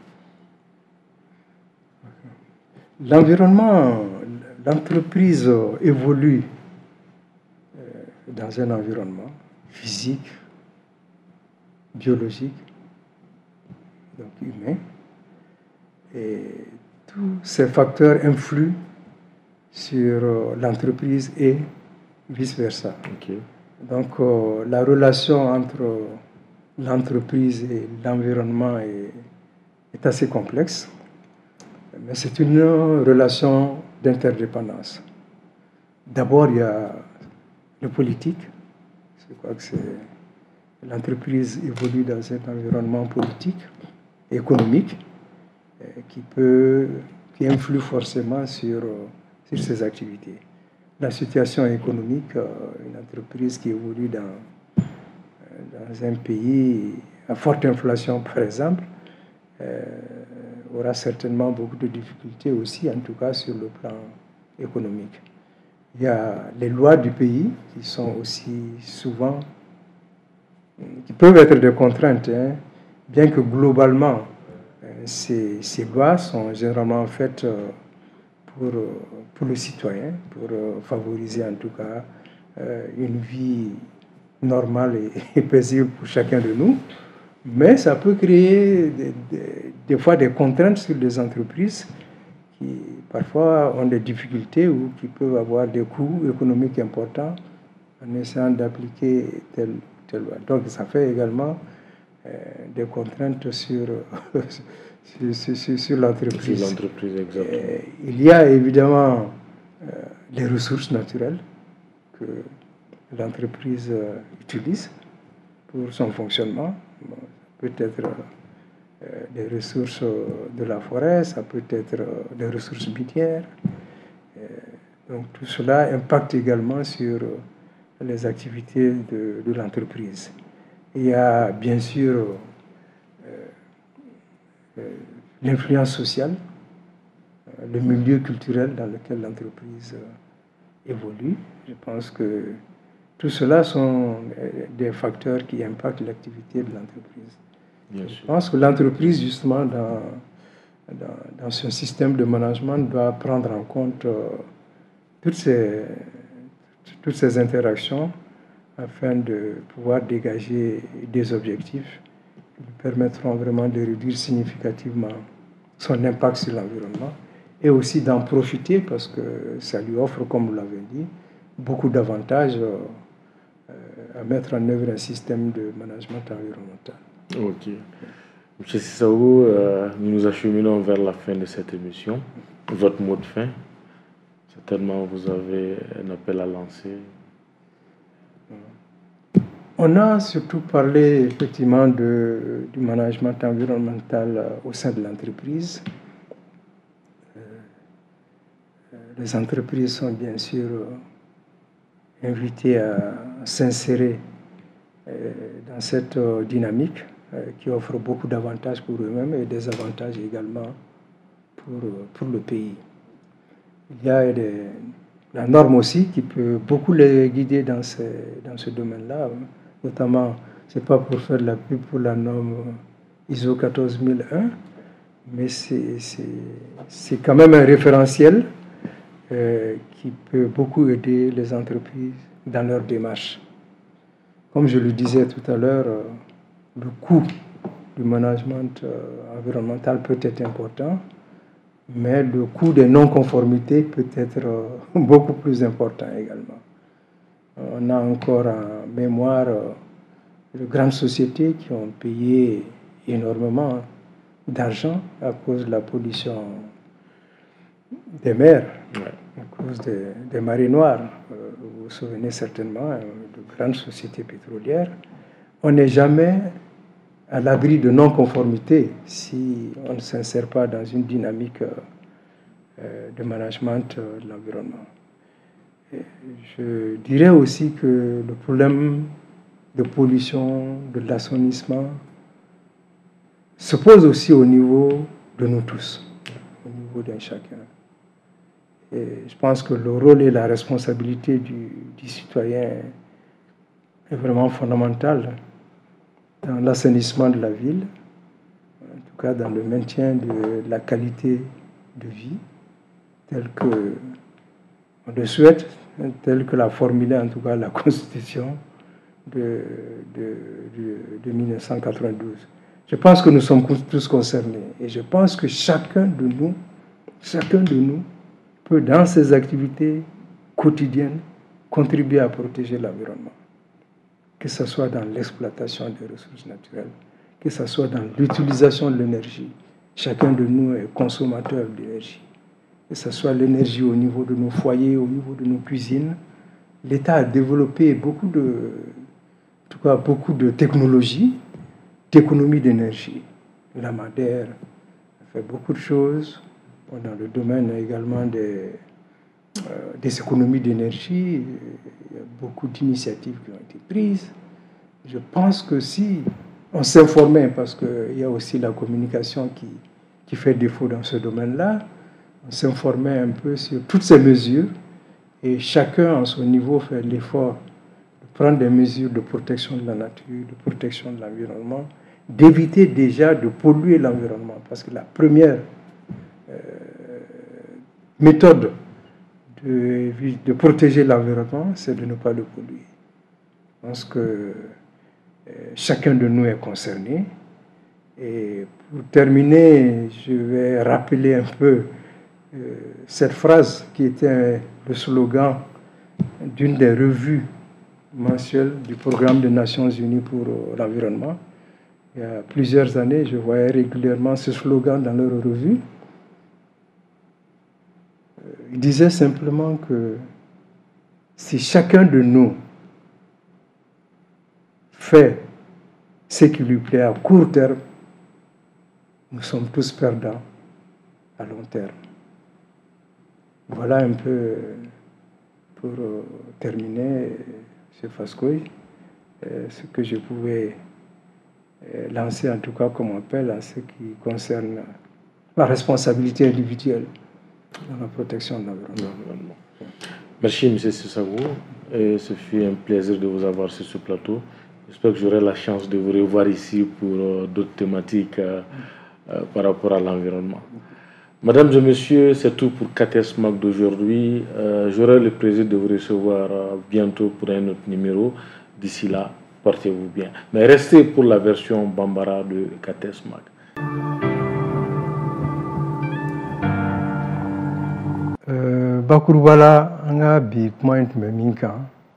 L'environnement, l'entreprise évolue dans un environnement physique, biologique, donc humain, et tous ces facteurs influent sur l'entreprise et vice-versa. Okay. Donc euh, la relation entre l'entreprise et l'environnement est, est assez complexe, mais c'est une relation d'interdépendance. D'abord, il y a le politique. Je crois que c'est, l'entreprise évolue dans un environnement politique et économique qui, peut, qui influe forcément sur sur ses activités. La situation économique, une entreprise qui évolue dans, dans un pays à forte inflation, par exemple, euh, aura certainement beaucoup de difficultés aussi, en tout cas sur le plan économique. Il y a les lois du pays qui sont aussi souvent, qui peuvent être des contraintes, hein, bien que globalement, ces, ces lois sont généralement faites Pour, pour le citoyen, pour favoriser en tout cas une vie normale et, et paisible pour chacun de nous. Mais ça peut créer des, des, des fois des contraintes sur les entreprises qui parfois ont des difficultés ou qui peuvent avoir des coûts économiques importants en essayant d'appliquer telle, telle loi. Donc ça fait également euh, des contraintes sur... Sur, sur, sur l'entreprise. Sur l'entreprise, exactement. Euh, il y a évidemment euh, les ressources naturelles que l'entreprise euh, utilise pour son fonctionnement. Bon, peut-être euh, des ressources de la forêt, ça peut être des ressources minières. Euh, donc tout cela impacte également sur les activités de, de l'entreprise. Il y a bien sûr l'influence sociale, le milieu culturel dans lequel l'entreprise évolue. Je pense que tout cela sont des facteurs qui impactent l'activité de l'entreprise. Je pense que l'entreprise, justement, dans, dans, dans ce système de management, doit prendre en compte euh, toutes, ces, toutes ces interactions afin de pouvoir dégager des objectifs qui lui permettront vraiment de réduire significativement son impact sur l'environnement et aussi d'en profiter parce que ça lui offre, comme vous l'avez dit, beaucoup d'avantages euh, à mettre en œuvre un système de management environnemental. Ok. Monsieur Sissakou, euh, nous nous acheminons vers la fin de cette émission. Votre mot de fin, certainement vous avez un appel à lancer. On a surtout parlé effectivement de, du management environnemental au sein de l'entreprise. Euh, les entreprises sont bien sûr invitées à s'insérer euh, dans cette dynamique euh, qui offre beaucoup d'avantages pour eux-mêmes et des avantages également pour, pour le pays. Il y a des, la norme aussi qui peut beaucoup les guider dans, ces, dans ce domaine-là. Notamment, ce n'est pas pour faire de la pub pour la norme I S O quatorze mille un, mais c'est quand même un référentiel euh, qui peut beaucoup aider les entreprises dans leur démarche. Comme je le disais tout à l'heure, euh, le coût du management euh, environnemental peut être important, mais le coût des non-conformités peut être euh, beaucoup plus important également. On a encore en mémoire euh, de grandes sociétés qui ont payé énormément d'argent à cause de la pollution des mers, ouais. à cause des, des marées noires. Euh, vous vous souvenez certainement euh, de grandes sociétés pétrolières. On n'est jamais à l'abri de non-conformité si on ne s'insère pas dans une dynamique euh, de management euh, de l'environnement. Je dirais aussi que le problème de pollution, de l'assainissement se pose aussi au niveau de nous tous, au niveau d'un chacun. Et je pense que le rôle et la responsabilité du, du citoyen est vraiment fondamental dans l'assainissement de la ville, en tout cas dans le maintien de la qualité de vie, telle que on le souhaite, telle que l'a formulée en tout cas la Constitution de, de, de, de mille neuf cent quatre-vingt-douze. Je pense que nous sommes tous concernés et je pense que chacun de nous, chacun de nous peut dans ses activités quotidiennes contribuer à protéger l'environnement, que ce soit dans l'exploitation des ressources naturelles, que ce soit dans l'utilisation de l'énergie. Chacun de nous est consommateur d'énergie. Que ce soit l'énergie au niveau de nos foyers, au niveau de nos cuisines. L'État a développé beaucoup de, en tout cas beaucoup de technologies d'économie d'énergie. La Madère fait beaucoup de choses dans le domaine également des, euh, des économies d'énergie. Il y a beaucoup d'initiatives qui ont été prises. Je pense que si on s'informait, parce qu'il y a aussi la communication qui, qui fait défaut dans ce domaine-là, on s'informait un peu sur toutes ces mesures et chacun à son niveau fait l'effort de prendre des mesures de protection de la nature, de protection de l'environnement, d'éviter déjà de polluer l'environnement. Parce que la première euh, méthode de, de protéger l'environnement, c'est de ne pas le polluer. Je pense que euh, chacun de nous est concerné. Et pour terminer, je vais rappeler un peu euh, cette phrase qui était le slogan d'une des revues mensuelles du programme des Nations Unies pour euh, l'environnement. Il y a plusieurs années, je voyais régulièrement ce slogan dans leur revue. Euh, il disait simplement que si chacun de nous fait ce qui lui plaît à court terme, nous sommes tous perdants à long terme. Voilà un peu, pour euh, terminer, M. Fascoy, euh, ce que je pouvais euh, lancer en tout cas comme appel à ce qui concerne la responsabilité individuelle dans la protection de l'environnement. Merci M. Sissagou, et ce fut un plaisir de vous avoir sur ce plateau. J'espère que j'aurai la chance de vous revoir ici pour euh, d'autres thématiques euh, euh, par rapport à l'environnement. Mesdames et messieurs, c'est tout pour K T S M A C d'aujourd'hui. Euh, J'aurai le plaisir de vous recevoir euh, bientôt pour un autre numéro. D'ici là, portez-vous bien. Mais restez pour la version Bambara de K T S M A C. Euh, Bakurbala, anga bi point me minka.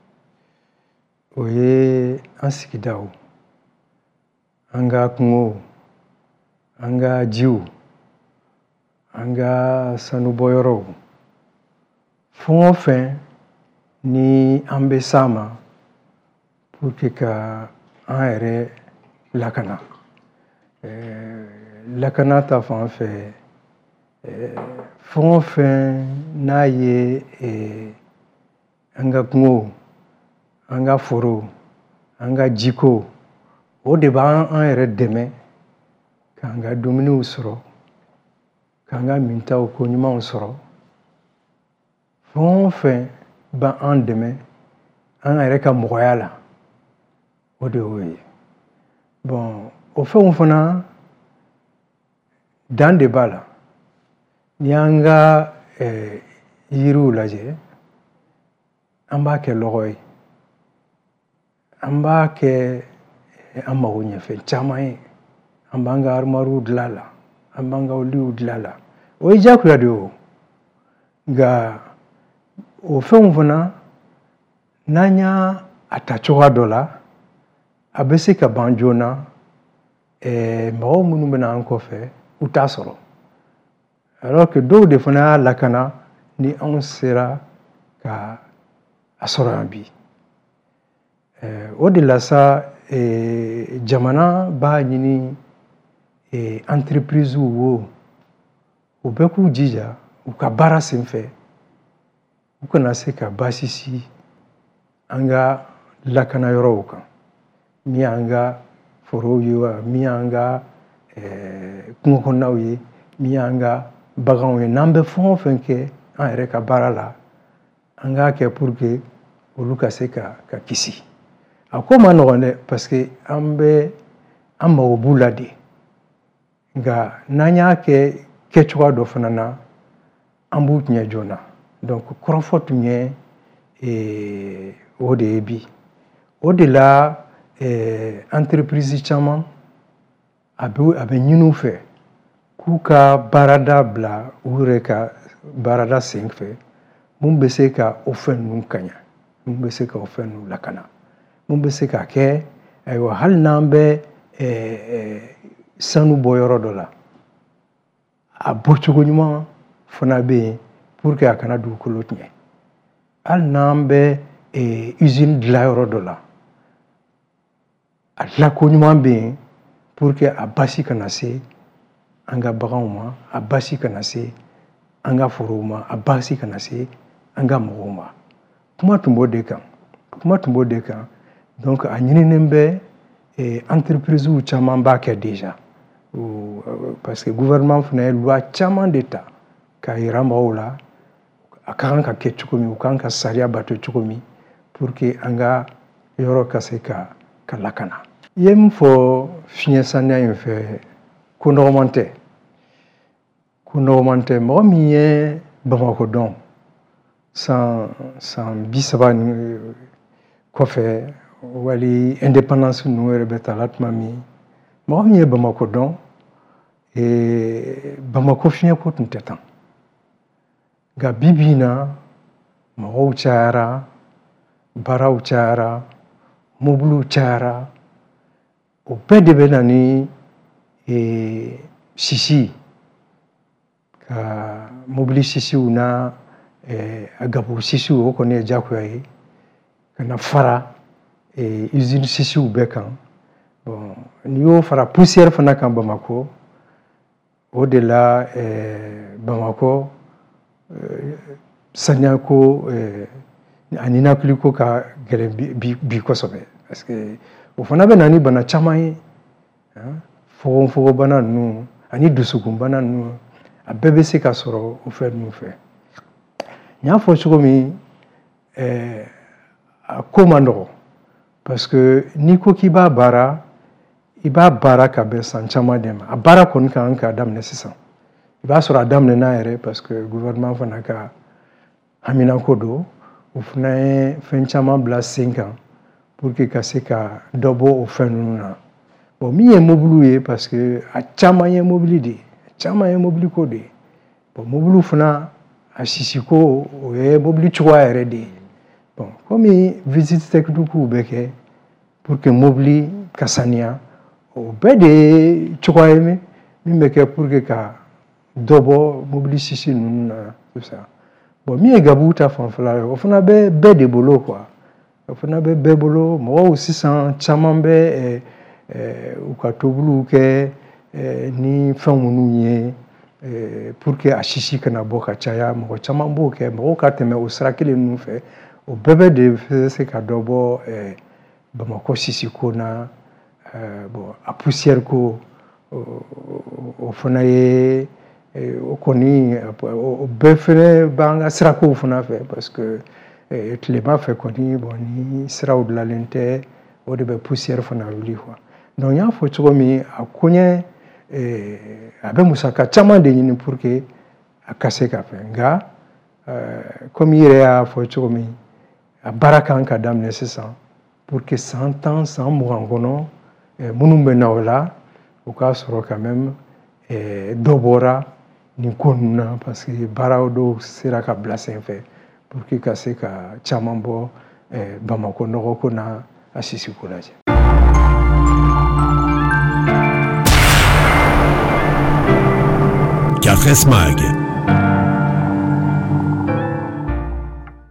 Oye ansikidao. Anga kungo. Anga jiu. Anga sanu boyoro fongo fin ni ambe sama pour que ka aere lakana euh, lakana ta fan fait euh, fongo fin na ye eh, anga kungo anga foro anga jiko o de ba aere deme kanga domini usoro kanga minta o ko ɲumanw sɔrɔ fɛn o fɛn ba an dɛmɛ an yɛrɛ ka mɔgɔya la o de y'o ye bon o fɛnw fana dan de b'a la n'i y'an ka yiriw lajɛ an b'a kɛ lɔgɔ ye an b'a kɛ an mago ɲɛ fɛn caman ye an b'an ka armoirew dilan a la an b'an ka liw dilan a la o ye diyagoya de ye o nka o fɛnw fana n'an y'a ta cogoya dɔ la a bɛ se ka ban joona mɔgɔw minnu bɛ na an kɔfɛ u t'a sɔrɔ alors que dɔw de fana y'a lakana ni anw sera ka a sɔrɔ yan bi o de la sa jamana b'a ɲini entreprise wo u bɛɛ k'u jija u ka baara senfɛ u kana se ka baasi si an ka lakana yɔrɔw kan min y'an ka forow ye wa min y'an ka kungo kɔnɔnaw ye min y'an ka baganw ye n'an bɛ fɛn o fɛn kɛ an yɛrɛ ka baara la an k'a kɛ pour que olu ka se ka ka kisi a ko ma nɔgɔn dɛ parce que an bɛ an mago b'u la de nka n'an y'a kɛ kɛcogoya dɔ fana na an b'u tiɲɛ joona donc kɔrɔfɔ tun ye o de ye bi o de la entreprise caman a bɛ a bɛ ɲini u fɛ k'u ka baarada bila u yɛrɛ ka baarada sen fɛ mun bɛ se ka o fɛn ninnu kaɲa mun bɛ se ka o fɛn ninnu lakana mun bɛ se ka kɛ ayiwa hali n'an bɛ sanu bɔ yɔrɔ dɔ la a bɔcogo ɲuman fana bɛ yen pour que a kana dugukolo tiɲɛ hali n'an bɛ usine dilan yɔrɔ dɔ la a dilanko ɲuman bɛ yen pour que a basi kana se an ka baganw ma a basi kana se an ka forow ma a basi kana se an ka mɔgɔw ma kuma tun b'o de kan kuma tun b'o de kan donc a ɲininen bɛ entreprise caman b'a kɛ déjà parce que gouvernement fana ye loi caman de ta k'a yira mɔgɔw la a ka kan ka kɛ cogo min u ka kan ka sariya bato cogo min pour que an ka yɔrɔ ka se ka ka lakana i ye min fɔ fiɲɛ saniya in fɛ ko nɔgɔman tɛ ko nɔgɔman tɛ mɔgɔ min ye Bamakɔ dɔn san san bi saba ni kɔfɛ wali indépendance ninnu yɛrɛ bɛ ta la tuma min mɔgɔ min ye Bamakɔ dɔn Bamakɔ fiɲɛko tun tɛ tan nka bi bi in na mɔgɔw cayara baaraw cayara mobiliw cayara o bɛɛ de bɛ na ni sisi ka mobili sisiw na gabugu sisiw o kɔni ye diyagoya ye ka na fara usine sisiw bɛɛ kan bon n'i y'o fara poussière fana kan Bamakɔ o de la Bamakɔ saniyako a ninakiliko ka gɛlɛn bi kosɛbɛ parce que o fana bɛ na ni bana caman ye fogofogobana ninnu ani dusukunbana ninnu a bɛɛ bɛ se ka sɔrɔ o fɛn ninnu fɛ n y'a fɔ cogo min a ko man nɔgɔn parce que n'i ko k'i b'a baara i b'a baara ka bɛn san caman de ma a baara kɔni ka kan k'a daminɛ sisan i b'a sɔrɔ a daminɛna yɛrɛ parce que gouvernement fana ka haminako don o fana ye fɛn caman bila sen kan pour que ka se ka dɔ bɔ o fɛn ninnu na bon min ye mobiliw ye parce que a caman ye mobili de ye a caman ye mobiliko de ye bon mobiliw fana a sisiko o ye mobili cogoya yɛrɛ de ye bon komi visite techniquew bɛ kɛ pour que mobili ka saniya o bɛɛ de ye cogoya ye min bɛ kɛ pour que ka dɔ bɔ mobili sisi ninnu na tout ça bon min ye gabugu ta fanfɛla ye o fana bɛ bɛɛ de bolo quoi o fana bɛ bɛɛ bolo mɔgɔw sisan caman bɛ u ka tobiliw kɛ ni fɛn minnu ye pour que a sisi kana bɔ ka caya mɔgɔ caman b'o kɛ mɔgɔw ka tɛmɛ o sira kelen ninnu fɛ o bɛɛ bɛ de bɛ se ka dɔ bɔ Bamakɔ sisiko na bon a poussière ko o fana ye o kɔni o bɛɛ fana b'an ka sirakow fana fɛ parce que tilema fɛ kɔni bon ni siraw dilanlen tɛ o de bɛ poussière fana wuli quoi donc n y'a fɔ cogo min a ko ɲɛ a bɛ musaka caman de ɲini pour que a ka se ka fɛn nka comme i yɛrɛ y'a fɔ cogo min a baara kan ka daminɛ sisan pour que san tan san mugan kɔnɔ minnu bɛ na o la o k'a sɔrɔ quand même dɔ bɔra nin ko ninnu na parce que baara dɔw sera ka bila sen fɛ pour que ka se ka caman bɔ Bamako nɔgɔko na a sisiko lajɛ. Café Smag.